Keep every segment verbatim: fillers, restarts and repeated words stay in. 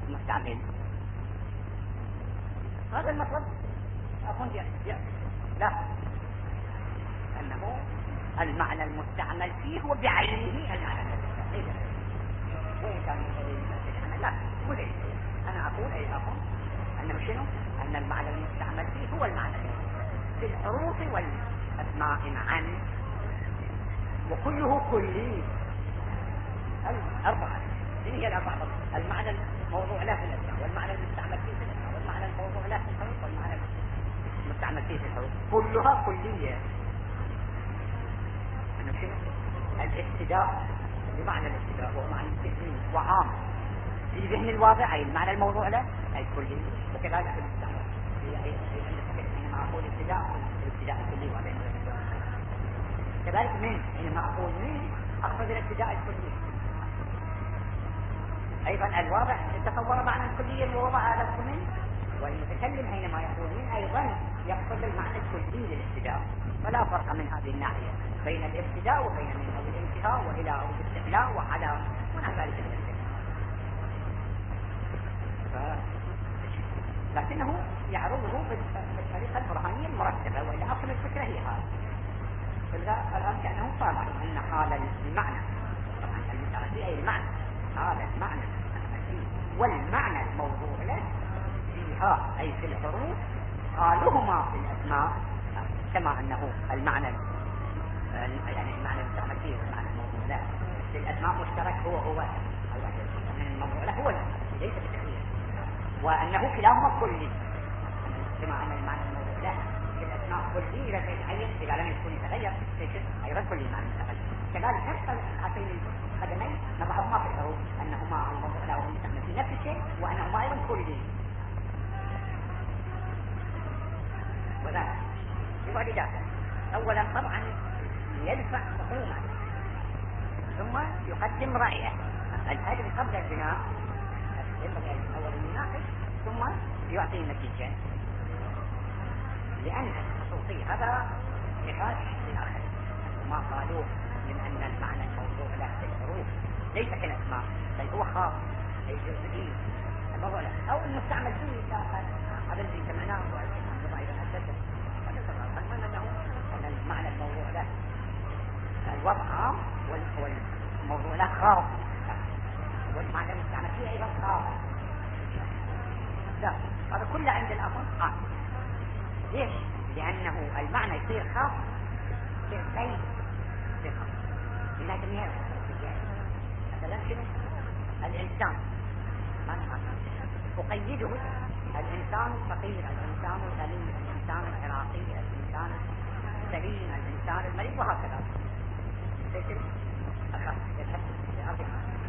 المستعمل. هذا المطلب أكون لا، أنه المعنى المستعمل فيه هو بعينه المعنى المستعمل، وإن كان أنا لا مدري. أنا أقول أيضا أنه شنو؟ أن المعنى المستعمل فيه هو المعنى في الحروف والأسماء معا، وكله كلي. الأربعة هي الأربعة: المعنى الموضوع له في الأسماء، والمعنى المستعمل فيه في الأسماء، والمعنى الموضوع له في الحروف، والمعنى المستعمل فيه في الحروف، كلها كلية. أنه شنو؟ الابتداء بمعنى الابتداء هو معنى التكوين وعام في ذهن الواضع، أي المعنى الموضوع له أي كلي، وكذلك المستعمل. حينما أقول ابتداء الابتداء الكلي وهذا كذلك من، حينما أقول من أقصد الابتداء الكلي. أيضا الواضع تصور معنى الكلي ووضع له من، والمتكلم حينما يقول من أيضا يقصد المعنى الكلي للابتداء. فلا فرق من هذه الناحية بين الابتداء وبين من أو الانتهاء وإلى أو الاستحلاء وعلى ونحو ذلك من الشيء. ف... لكنه يعرضه بالطريقة البرهانية المرتبة، وإلا أصل الفكرة هي هذه. الآن كأنه طالع أن حال المعنى، طبعا المتعدي أي المعنى، هذا المعنى والمعنى الموضوع له فيها أي في الحروف قالهما في الأسماء، كما أنه المعنى يعني المعنى المستعمل فيه والمعنى الموضوع له في الأسماء مشترك هو هو الموضوع له هو ليس بتغيير، وأنه كلاهما كلي، كما أن المعنى الموضوع له في الأسماء كلي إذا يتعين إذا لم يكن يتغير أيضا كلي المعنى المستعمل. كذلك نفس هاتين القدمين نضعهما في الحروف أنهما الموضوع له والمستعمل في نفس الشيء، وأنهما أيضا كلي. وذلك يبعد ذلك أولا طبعا يدفع حكومة ثم يقدم رأيه الأجل قبل البناء، ينبغي أول يناقش ثم يعطي النتيجة، لأن الخصوصية هذا نقاش للآخر. وما قالوه من أن المعنى الموضوع له في الحروف ليس كالأسماء بل هو خاص أي جزئي الموضوع له، أو المستعمل فيه هذا الذي سمعناه وعندما أيضا أسدد المعنى أنه أن المعنى الموضوع له الوضع عام والموضوع له خاص، والمعنى المستعمل فيه أيضا خاص. لا، هذا كله عند الأخر خاص. ليش؟ لأنه المعنى يصير خاص يصير غير يصير خاص لأنها جميع مثلا شنو؟ الإنسان ما نعرف أقيده الإنسان الفقير، الإنسان الغني، الإنسان العراقي، الإنسان السليم، الإنسان المريض، وهكذا يصير الخاص يذهب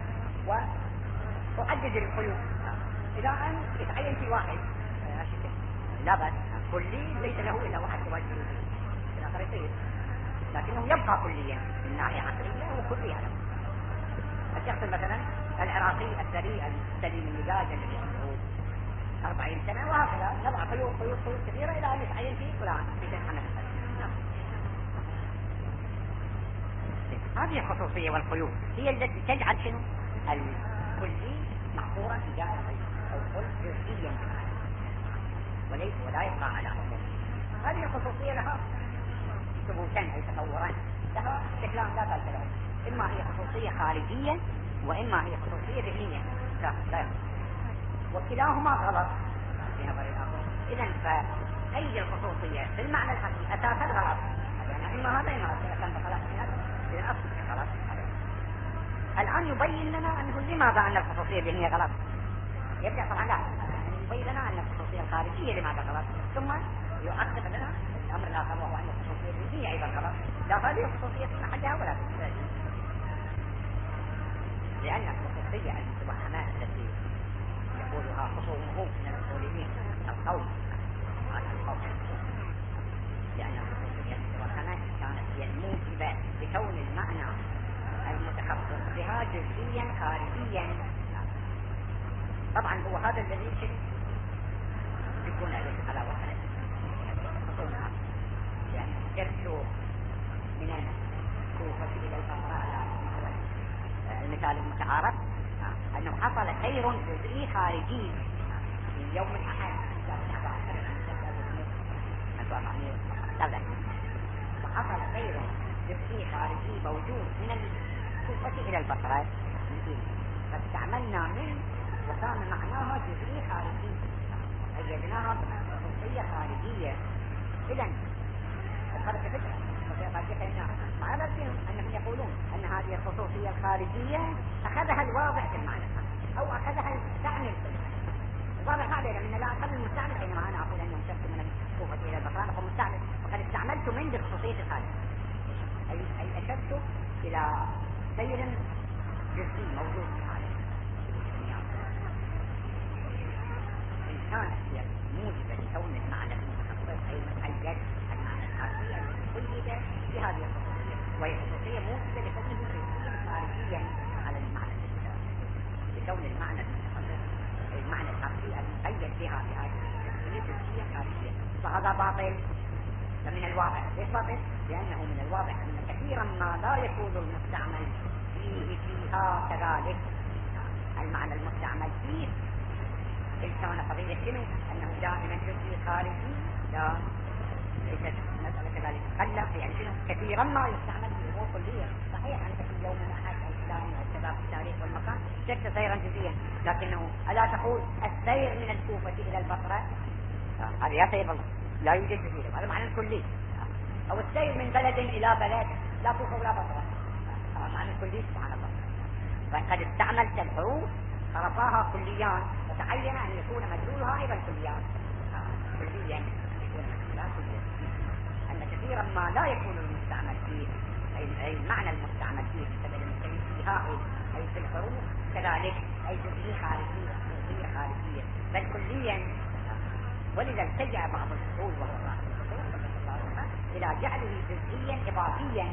وأعدد القيود إلى أن يتعين في واحد لا بأس كلي ليس له إلا واحد واجب في الآخر يصير، لكنه يبقى كليا من ناحية عقلية وكلية له. الشخص مثلا العراقي السري السليم المزاج الذي عنده أربعين سنة وهكذا نضع قيود قيود قيود كثيرة إلى أن يتعين فيه فلان في تسعة هذه الخصوصية والقيود هي التي تجعل شنو الكلي محصورا في دائرة أو كل جزئيا وليس ولا يبقى على عموم. هذه الخصوصية لها ثبوتان أي تطوران، لها شكلان لا بأس لهم، إما هي خصوصية خارجية وإما هي خصوصية ذهنية لا لا وكلاهما غلط في نظر الآخر. إذن فأي الخصوصية في المعنى الحقيقي أساسا غلط، يعني إما هذا إما هذا كان بخلاف من هذا إذن أصل غلط. الآن يبين لنا أنه لماذا أن الخصوصية الذهنية غلط. يبدأ طبعا لا يبين لنا أن الخصوصية الخارجية لماذا غلط، ثم يعقب لنا الأمر الآخر وهو أن الخصوصية الذهنية أيضا غلط. لا هذه الخصوصية في محلها ولا في لأن الخصوصية المتوهمات التي يقولها خصومه من الأصوليين القول هذا القول، لأن الخصوصية المتوهمات كانت هي الموجبة لكون المعنى المتخصص بها جزئيا خارجيا. طبعا هو هذا الذي يكون على وحده خصومها، يعني يرسو من الكوفة إلى البصرة على المثال المتعارف أنه حصل سير جزئي خارجي في يوم الأحد وحصل سير جزئي خارجي موجود من الكوفة إلى البصرة، فاستعملنا من وكان معناها جزئي خارجي أيدناها بخصوصية خارجية. إذن الفرق فكرة مع ذلك أنهم يقولون أن هذه الخصوصية الخارجية أخذها الواضع في المعنى أو أخذها المستعمل في المعنى. الواضع هذا من لا أخذ المستعمل حينما أنا أقول أنه شفت من الكوفة إلى البصرة أقول مستعمل، وقد استعملت من بخصوصية الخارج، أي أي أشرت إلى سير جزئي موجود في العالم. إن كانت هي موجبة لكون المعنى المتخصص أي مقيد المعنى الحرفي المقيد في هذه الخصوصية، وهي خصوصية موجبة لكونه جزئيا خارجيا على المعنى المتخصص، لكون المعنى المتخصص أي المعنى الحرفي المقيد بها بهذه الخصوصية جزئيا خارجيا، فهذا باطل. فمن الواضح، ليش باطل؟ لأنه من الواضح أن كثيرا ما لا يكون المستعمل فيه فيها كذلك المعنى المستعمل فيه. إن كان قضية شنو؟ أنه دائما جزئي خارجي، لا ليست مسألة كذلك خلق، يعني شنو؟ كثيرا ما يستعمل في أمور كلية. صحيح أنت في يوم الأحد الفلاني والشباب في التاريخ والمكان شفت سيرا جزئيا، لكنه ألا تقول السير من الكوفة إلى البصرة؟ هذا يا سيد الله لا يوجد جزئي، هذا معنى كلي. أو السير من بلد إلى بلد لا كوفة ولا بصرة، هذا معنى كلي سبحان الله. فقد استعملت الحروف صرفاها كليان، وتعين أن يكون مدلولها أيضا كليان كليا أن يكون مدلولها كليا. أن كثيرا ما لا يكون المستعمل فيه أي المعنى المستعمل فيه بسبب المكيف فيها أي في الحروف كذلك أي جزئية خارجية جزئية خارجية بل كليا. ولذا التجأ بعض الفصول وهو صاحب الفصول إلى جعله جزئيا إضافيا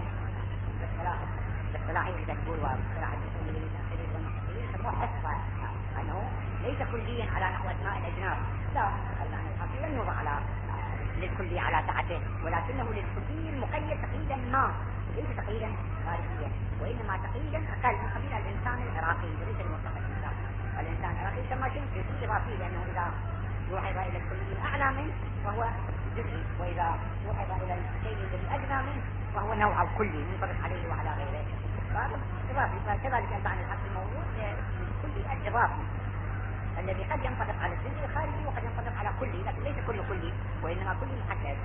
باصطلاح إذا تقول واصطلاح الأصوليين والمحققين يسموه حصة، أنه ليس كليا على نحو أسماء الأجناس، لا، المعنى الحقيقي لن يوضع على للكلي على سعته، ولكنه للكلي المقيد تقييدا ما، ليس تقييدا خارجيا، وإنما تقييدا أقل من قبيل الإنسان العراقي وليس المطلق الإنسان. الإنسان العراقي يسمى شيء جزئي إضافي، لأنه إذا يوحد إلى الكلي الأعلى منه وهو جزئي، وإذا يوحد إلى الشيء الذي أدنى منه وهو نوع كلي منطبق عليه وعلى غيره، فهذا إضافي. فكذلك المعنى الحقيقي الموجود للكلي الإضافي الذي قد ينطبق على الجزء الخارجي وقد ينطبق على كلي، لكن ليس كل كلي وإنما كلي محدد.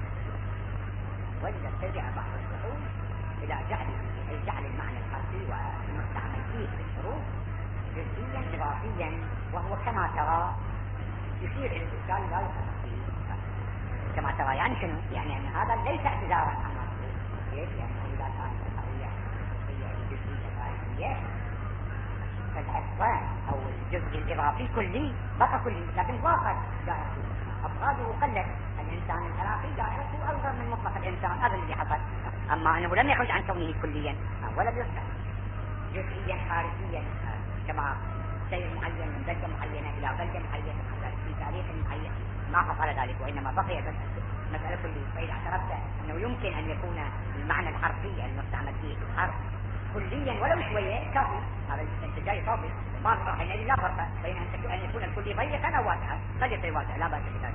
ولذا اتجه بعض الفصول إلى جعله أي جعل المعنى الحرفي والمستعمل فيه في الحروف جزئيا إضافيا، وهو كما ترى يشير إلى الإشكال لا يخص فيه. كما ترى يعني شنو؟ يعني أن هذا ليس اعتذارا عن مصروف، ليش؟ لأنه إذا كانت القضية الخصوصية الجزئية خارجية فالحصة أو الجزء الإضافي كلي بقى كلي، لكن واقع دائرته أفراده قلت. الإنسان العراقي دائرته أصغر من مطلق الإنسان، هذا الذي حصل. أما أنه لم يخرج عن كونه كليا ولا يصبح جزئيا خارجيا كما شيء معين من بلدة معينة إلى بلدة معينة في تاريخ معين، ما حصل ذلك، وإنما بقي بس مسألة كلية. فإذا اعترفت أنه يمكن أن يكون المعنى الحرفي المستعمل فيه الحرف كليا ولو شوية كافي، هذا الانتجاج كافي، ما في حينئذ لا فرق بين أن يكون الكلي ضيقا أو واسعا، قد يصير واسع لا بأس بذلك.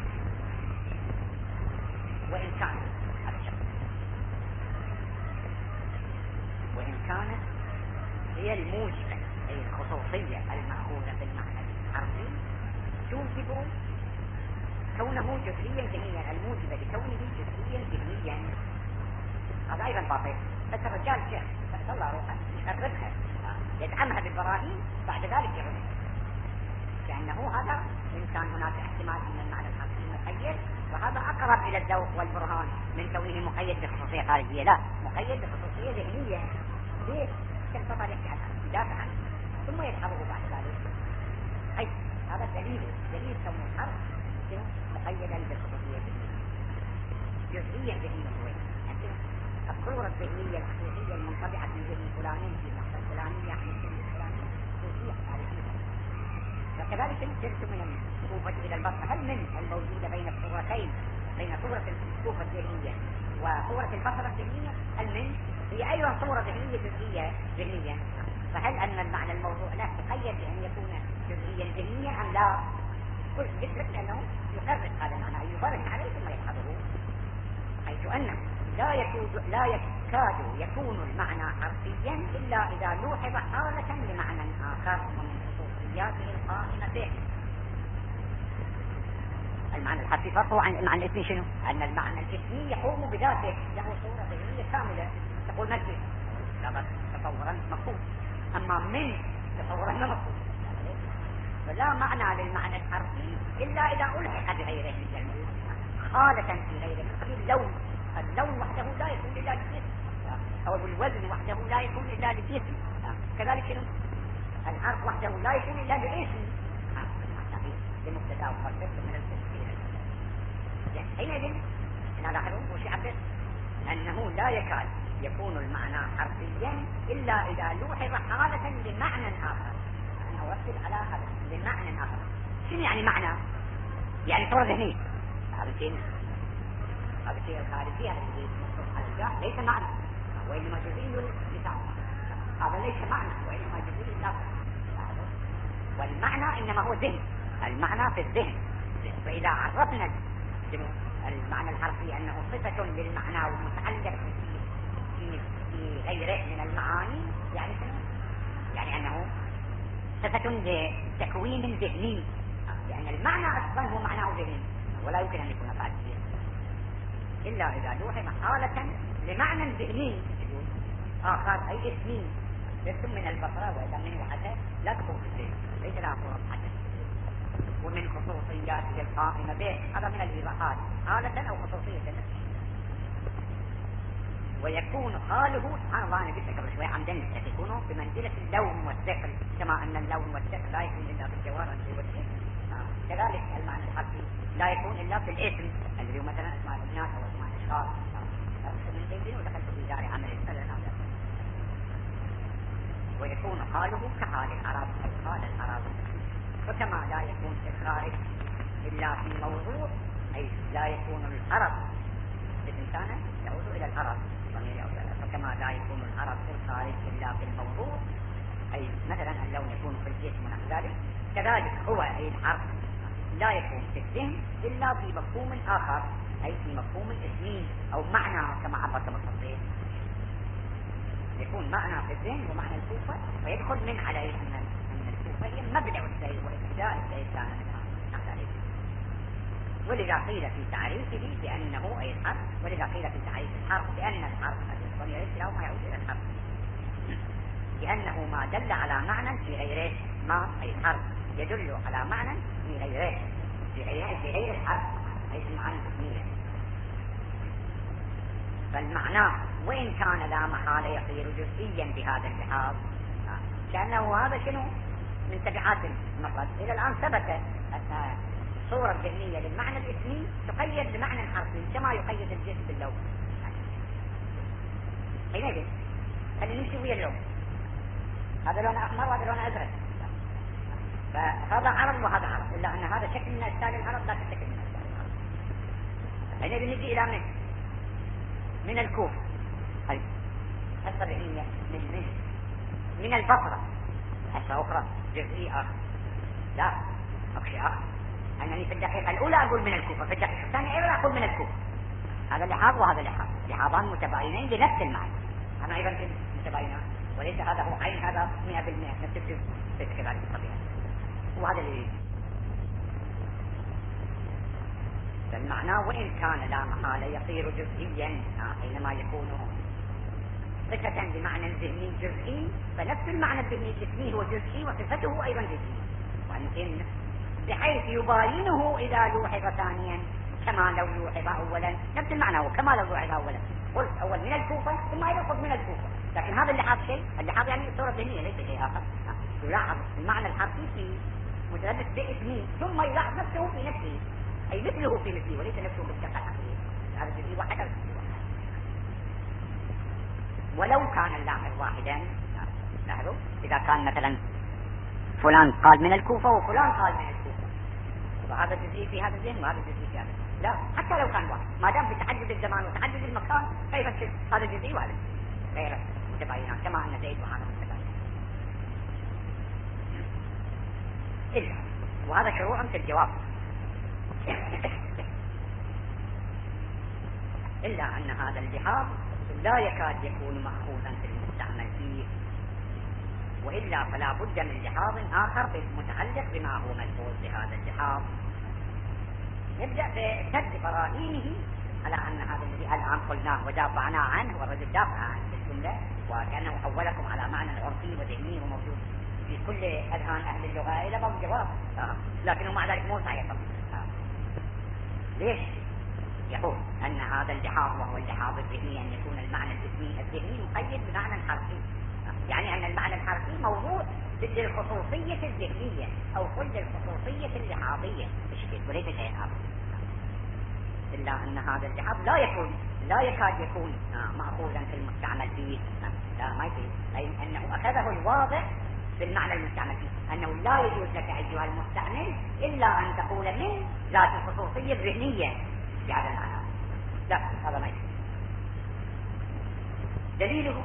وإن كان هذا الشرط وإن كانت هي الموجبة أي الخصوصية المأخوذة بالمعنى الحرفي توجب كونه جزئيا ذهنيا، الموجبة لكونه جزئيا ذهنيا، هذا أيضا باطل. بس الرجال شيخ بس الله روحه يخربها يدعمها بالبراهين بعد ذلك يعود، لأنه هذا إن كان هناك احتمال أن المعنى الحرفي مقيد، وهذا أقرب إلى الذوق والبرهان من كونه مقيد بخصوصية خارجية، لا، مقيد بخصوصية ذهنية. ليش؟ كالفضل يحكي عنها يدافع عنه ثم يدحضه بعد ذلك. أي هذا دليل دليل كون الحرف مقيدا بالخصوصية الذهنية جزئيا ذهنيا. وين الصورة الذهنية الحقيقية المنطبعة من ذهن فلانين في اللحظة الفلانية عن الذهن الفلاني جزئية خارجية. وكذلك سرت من الكوفة إلى البصرة، هل من الموجودة بين الصورتين بين صورة الكوفة الذهنية وصورة البصرة الذهنية هل من هي أيضا صورة ذهنية جزئية ذهنيا فهل أن المعنى الموضوع له تقيد بأن يكون جزئيا ذهنيا أم لا؟ قلت لك لأنه يكرر هذا المعنى، يبرهن عليه ثم يلحظه، حيث أنه لا يكاد لا يكاد يكون المعنى حرفيا إلا إذا لوحظ حالة لمعنى آخر ومن خصوصياته القائمة به. المعنى الحرفي فرقه عن المعنى الاسمي شنو؟ أن المعنى الاسمي يقوم بذاته، له صورة ذهنية كاملة، تقول نفسي لا بس تصورا مفهوم، أما من تصورا لا مفهوم، فلا معنى للمعنى الحرفي إلا إذا ألحق بغيره من جنبه خالة في غيره، مثل اللون، اللون وحده لا يكون إلا للجسم، أو الوزن وحده لا يكون إلا للجسم، كذلك شنو؟ الحرف وحده لا يكون إلا للاسم، لمبتدا وخبر من التفسير. حينئذ نلاحظ وش يعبر أنه لا يكاد يكون المعنى حرفيا إلا إذا لوحظ حالة لمعنى آخر. أنا أركز على هذا لمعنى آخر. شنو يعني معنى؟ يعني صورة ذهنية. هذا الشيء هذا الشيء الخارجي هذا الذي مصدر على الجاه ليس معنى، وإنما جزئي لسان. هذا ليس معنى وإنما جزئي لسان. والمعنى إنما هو ذهن، المعنى في الذهن. فإذا عرفنا المعنى الحرفي أنه صفة للمعنى ومتعلق في في في غيره من المعاني، يعني يعني أنه صفة لتكوين ذهني، لأن المعنى أصلا هو معناه ذهني ولا يمكن أن يكون خارجيا إلا إذا لوحظ حالة لمعنى ذهني آخر أي اسمي يرسم من البصرة وإذا من وحده لا تكون في الذهن، ليس لها صورة محددة، ومن خصوصياته القائمة به. هذا من الإيضاحات حالة أو خصوصية، ويكون حاله سبحان الله. أنا قلت قبل شوي عمدا يكون بمنزلة اللون والثقل، كما أن اللون والثقل لا يكون إلا في الجوار والشيء، كذلك المعنى الحرفي لا يكون إلا في الاسم الذي هو مثلا اسماء الناس أو اسماء الأشخاص. من بين ودخلت في دار عمل الفعل، ويكون حاله كحال العرب أي حال العرب. وكما لا يكون الخارج إلا في موضوع، أي لا يكون العرب بالإنسان يعود إلى العرب، فكما لا يكون العرب في الخارج إلا في الموضوع، أي مثلا اللون يكون في الجسم ونحو ذلك، كذلك هو أي الحرف لا يكون في الذهن إلا في مفهوم آخر، أي في مفهوم اسمي أو معنى كما عبر المصدر، يكون معنى في الذهن ومعنى الكوفة، فيدخل من عليه أن الكوفة هي مبدأ السير وابتداء السير كان منها. ولذا قيل في تعريفه بأنه أي الحرف، ولذا قيل في تعريف الحرف بأن الحرف الضمير الكلام ما يعود إلى الحرف، لأنه ما دل على معنى في غيره، ما أي الحرف يدل على معنى في غيره في غير في غير الحرف، أي المعنى الاسمية. فالمعنى وإن كان لا محالة يصير جزئيا بهذا اللحاظ، كأنه هذا شنو من تبعات المفرد. إلى الآن ثبت أن الصورة الذهنية للمعنى الاسمي تقيد بمعنى حرفي كما يقيد الجسم باللون. حينئذ خلينا نمشي ويا اللون، هذا لون أحمر وهذا لون أزرق، فهذا عرض وهذا عرض، إلا أن هذا شكل من أشكال العرض لا شكل من أشكال العرض. حينئذ نجي إلى من من الكوف، هاي حصة ذهنية من من من البصرة، حصة أخرى جزئي آخر، لا أكشي آخر. أنني في الدقيقة الأولى أقول من الكوفة، في الدقيقة الثانية أيضا أقول من الكوفة. هذا لحاظ وهذا لحاظ، لحاظان متباينين بنفس المعنى، أما أيضا متباينان، وليس هذا هو عين هذا مئة بالمئة نفس الجزء، ليس كذلك الطبيعة. وهذا اللي فالمعنى وإن كان لا محالة يصير جزئيا حينما يكون صفة بمعنى ذهني جزئي، فنفس المعنى الذهني الجسمي هو جزئي وصفته أيضا جزئي، وأن بحيث يباينه إذا لوحظ ثانيا كما لو لوحظ أولا، نفس المعنى هو كما لو لوحظ أولا. قلت أول من الكوفة ثم يلحظ من الكوفة، لكن هذا اللحاظ شيء، اللحاظ يعني صورة ذهنية ليس شيء آخر، يلاحظ المعنى الحرفي في متلبس باسمه ثم يلاحظ نفسه في نفسه، أي مثله في مثله وليس نفسه بالدقة الحقيقية. هذا جزئي واحد أو جزئي واحد. ولو كان اللاحظ واحدا، لاحظوا إذا كان مثلا فلان قال من الكوفة وفلان قال من الكوفة، وهذا جزئي في هذا الذهن وهذا جزئي في هذا، لا حتى لو كان واحد، ما دام بتعدد الزمان وتعدد المكان فيفسر هذا جزئي وهذا جزئي غير متباينان، كما أن زيد وهذا متباين. إلا، وهذا شروع في الجواب، إلا أن هذا اللحاظ لا يكاد يكون مأخوذا في المستعمل فيه، وإلا فلا بد من لحاظ آخر متعلق بما هو ملحوظ بهذا اللحاظ. نبدأ بسرد براهينه على أن هذا الذي الآن قلناه ودافعنا عنه، والرجل دافع عنه بالجملة وكأنه حولكم على معنى عرفي وذهني وموجود في كل أذهان أهل اللغة إلى باب الجواب، لكنه مع ذلك مو صحيح. ليش؟ يقول أن هذا اللحاظ وهو اللحاظ الذهني أن يكون المعنى الذهني الذهني مقيد بمعنى حرفي، يعني أن المعنى الحرفي موضوع للخصوصية الذهنية أو كل الخصوصية اللحاظية وليس شيء آخر. إلا أن هذا اللحاظ لا يكون لا يكاد يكون مأخوذا في المستعمل فيه، لا ما يصير، أي أنه أخذه الواضح في المعنى المستعمل فيه، أنه لا يجوز لك أيها المستعمل إلا أن تقول من ذات الخصوصية الذهنية بهذا المعنى، لا هذا ما يصير. دليله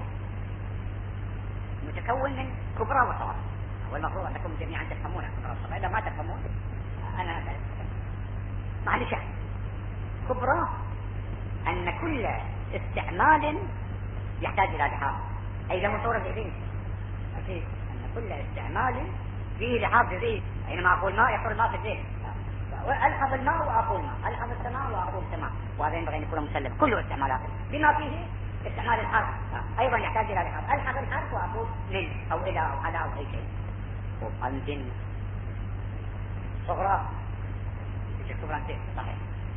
متكون من كبرى وصغرى، والمفروض أنكم جميعا تفهمون كبرى وصغرى، إذا ما تفهمون أنا معلش. كبرى أن كل استعمال يحتاج إلى لحاظ، أي له صورة ذهنية، أكيد أن كل استعمال فيه لحاظ ذهني، حينما أقول ماء يحصل الماء في الذهن، ألحظ الماء وأقول ماء، ألحظ السماء وأقول سماء، وهذا ينبغي أن يكون مسلم كل استعمالات بما فيه استعمال الحرف أيضا يحتاج إلى لحاظ، ألحظ الحرف وأقول من أو إلى أو على أو أي شيء. وأنزل صغرى صغرى صحيح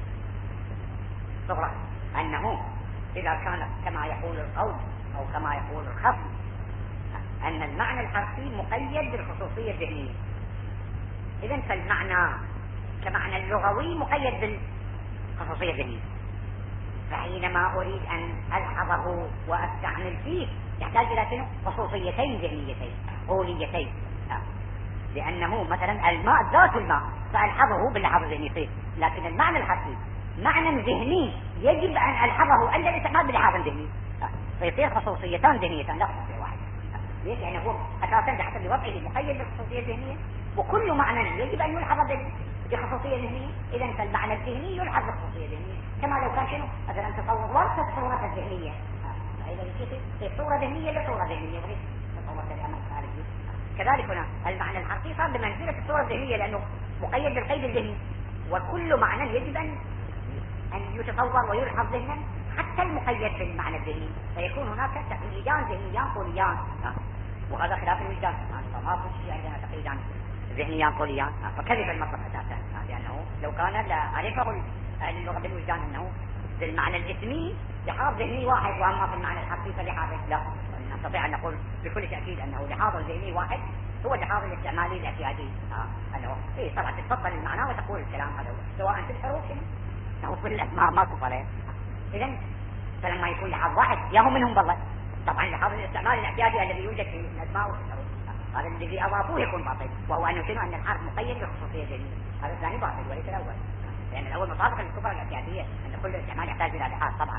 صغرى أنه إذا كان كما يقول القول أو كما يقول الخصم أن المعنى الحرفي مقيد بالخصوصية الذهنية، إذن فالمعنى كمعنى اللغوي مقيد بالخصوصية الذهنية، فحينما أريد أن ألحظه وأستعمل فيه يحتاج إلى شنو؟ خصوصيتين ذهنيتين قوليتين، لأنه مثلا الماء ذات الماء فألحظه باللحاظ الذهني، لكن المعنى الحرفي معنى ذهني يجب أن ألحظه عند الاستعمال بلحاظ ذهني، فيصير خصوصيتان ذهنيتان لا خصوصية واحدة. ليش؟ يعني هو أساسا بحسب وضعه مقيد بالخصوصية الذهنية، وكل معنى يجب أن يلحظ بخصوصية ذهنية، إذا فالمعنى الذهني يلحظ بخصوصية ذهنية، كما لو كان شنو مثلا تصور ورثة الصورة الذهنية، فإذا في صورة ذهنية لصورة ذهنية غير تصور الأمر الخارجي. كذلك هنا المعنى الحرفي صار بمنزلة الصورة الذهنية لأنه مقيد بالقيد الذهني، وكل معنى يجب أن أن يتصور ويلحظ ذهنا حتى المقيد بالمعنى الذهني، فيكون هناك تقييدان ذهنيان قوليان، وهذا خلاف الوجدان، فما في عندنا تقييدان ذهنيان قوليان، فكذب المطلب أساسا، لأنه لو كان لعرفه اللغة بالوجدان أنه بالمعنى الاسمي لحاظ ذهني واحد، وأما في المعنى الحرفي فلحاظ لا، نستطيع أن نقول بكل تأكيد أنه لحاظ ذهني واحد هو اللحاظ الاستعمالي الاعتيادي، أنه إيه طبعا تتفضل المعنى وتقول الكلام هذا سواء في الحروف أو في الأسماء ماكو فرق. إذن فلما يكون لحاظ واحد ياهو منهم بالله، طبعا لحاظ الاستعمال الاعتيادي الذي يوجد في الأسماء وفي الحروف هذا الذي أضافوه يكون باطل، وهو أنه شنو أن الحرف مقيد بخصوصية ذهنية، هذا الثاني باطل وليس الأول، لأن الأول مطابق للكفر الاعتيادية أن كل استعمال يحتاج إلى لحاظ طبعا.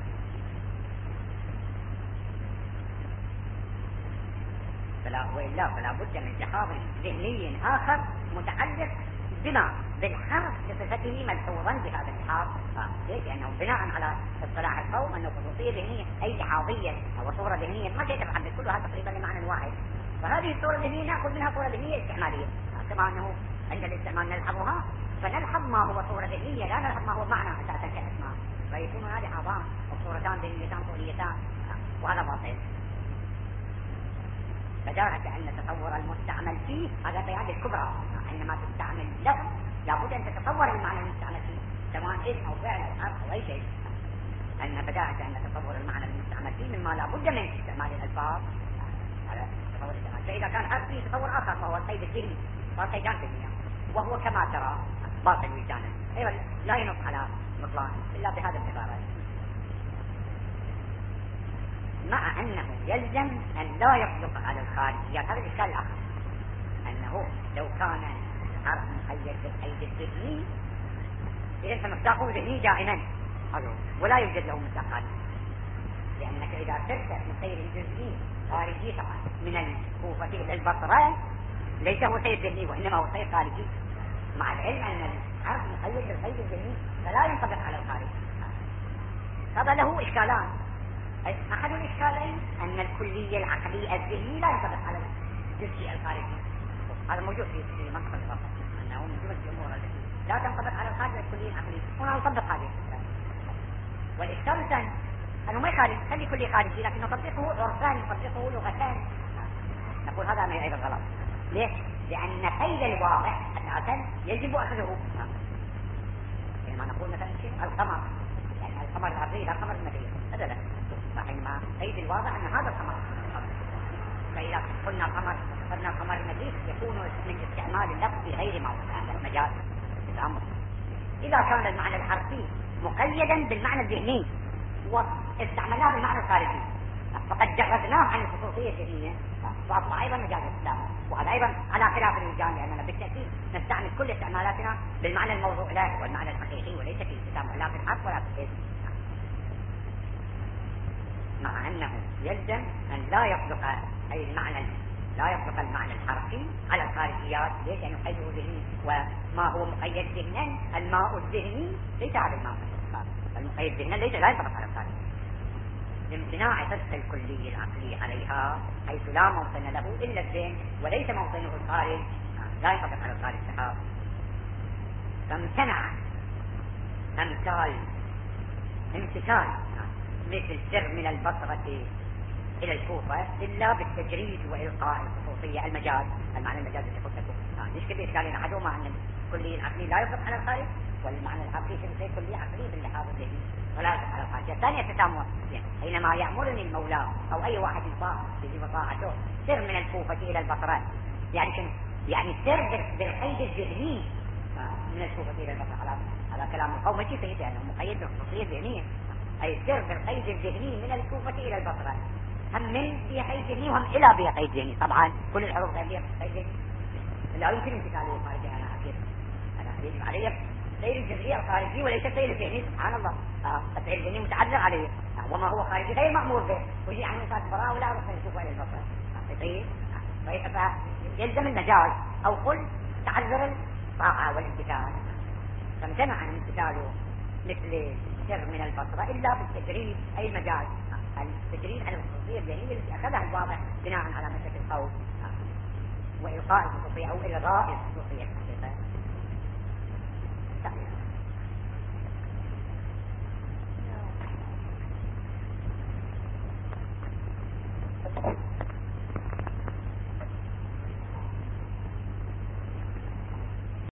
فلا وإلا فلا بد من لحاظ ذهني آخر متعلق بما بالحرف بصفته ملحوظا بهذا اللحاظ، ليش؟ لأنه بناء على اصطلاح القوم أنه خصوصية ذهنية أي لحاظية أو صورة ذهنية ما تتعدد كلها تقريبا لمعنى واحد، فهذه الصورة الذهنية نأخذ منها صورة ذهنية استعمالية، كما أنه عند الاستعمال نلحظها فنلحظ ما هو صورة ذهنية لا نلحظ ما هو معنى أساسا كأسماء، فيكون هذه لحظان أو صورتان ذهنيتان قوليتان، وهذا باطل. فجاءت أن تصور المستعمل فيه هذا بيان الكبرى، حينما تستعمل لفظ لابد أن تتصور المعنى المستعمل فيه سواء اسم أو فعل أو حرف أو أي شيء، أن بدأت أن تتصور المعنى المستعمل فيه مما لابد من استعمال الألفاظ على تصور الاستعمال، فإذا كان حرف فيه تصور آخر فهو القيد الذهني، صار قيدان ذهنيان، وهو كما ترى باطل وجدانا، أيضا لا ينص على مطلق إلا بهذا العبارة، مع أنه يلزم أن لا يطلق على الخارجيات. هذا الإشكال الآخر، أنه لو كان الحرف مقيد بالقيد الذهني إذا فمصداقه ذهني دائما ولا يوجد له مصداق خارجي، لأنك إذا سرت من سير جزئي خارجي طبعا من الكوفة إلى البصرة ليس هو قيد ذهني وإنما هو قيد خارجي، مع العلم أن الحرف مقيد بالقيد الذهني فلا ينطبق على الخارج. هذا له إشكالان. أحد الإشكالين أن الكلية العقلي الذهني لا ينطبق على الجزئي الخارجي، هذا موجود في منطقة الفصل، أنه من جملة الأمور التي لا تنطبق على الخارج الكلية العقلي، هنا نطبق هذه الفكرة. والإشكال الثاني أنه ما يخالف، خلي كلي خارجي لكن نطبقه عرفان، نطبقه لغتان. نقول هذا ما أيضا غلط. ليش؟ لأن قيد الواضح أساسا يجب أخذه. حينما نقول مثلا القمر، يعني القمر الأرضي لا قمر المريخ أبدا، فحينما قيد الواضح أن هذا القمر. فإذا قلنا قمر قلنا قمر المريخ يكون من استعمال اللفظ في غير موضع هذا المجال التأمل. إذا كان المعنى الحرفي مقيدا بالمعنى الذهني واستعملناه بالمعنى الخارجي فقد جردناه عن الخصوصية الذهنية، فأصبح أيضا مجاز الاستخدام، وهذا أيضا على خلاف الوجدان، لأننا بالتأكيد نستعمل كل استعمالاتنا بالمعنى الموضوع له والمعنى الحقيقي، وليس في استخدام لا في الحرف ولا في الكيف. مع أنه يلزم أن لا يطلق أي المعنى لا يطلق المعنى الحرفي على الخارجيات. ليش؟ لأنه قيده ذهني، وما هو مقيد ذهنا الماء الذهني ليس على الماء المقيد ذهنا ليس لا ينطبق على الخارج، لامتناع طبق الكلي العقلي عليها، حيث لا موطن له إلا الذهن وليس موطنه الخارج، لا ينطبق على الخارج السحاب. فامتنع أمثال امتثال مثل سر من البصرة إلى الكوفة إلا بالتجريد وإلقاء الخصوصية المجاز، المعنى المجاز اللي قلت لكم. مش كده إشكالين، أحدهما أن الكلي العقلي لا يطلق على الخارج، والمعنى الحرفي شيء كلي عقلي باللحاظ الذهني ولا يطلق على الخارج. الثانية تسامح، يعني حينما يأمرني المولى أو أي واحد يطاع يجب طاعته سر من الكوفة إلى البصرة، يعني شنو؟ يعني سر بالقيد الذهني من الكوفة إلى البصرة، على على كلام القوم كيف يجي أنه مقيد بالخصوصية الذهنية، أي سر بالقيد الذهني من الكوفة إلى البصرة، هم من بها قيد ذهني وهم إلى بها قيد ذهني. طبعا كل الحروف غير قيد ذهني لا يمكن امتثاله الخارجي. أنا أكيد أنا يجب علي سير الجزئي الخارجي وليس سير الذهني. سبحان الله، السير الذهني متعذر عليه، وما هو خارجي غير مأمور به، ويجي عن نقاط براءة ولا أعرف من الكوفة إلى البصرة. طيب فيلزم المجاز أو قل تعذر الطاعة والامتثال، فامتنع عن امتثاله مثل سر من البصرة إلا بالتجريد أي المجاز، التجريد على الخصوصية الذهنية التي أخذها الواضح بناء على مسألة القول وإلقاء الخصوصية أو إلغاء الخصوصية.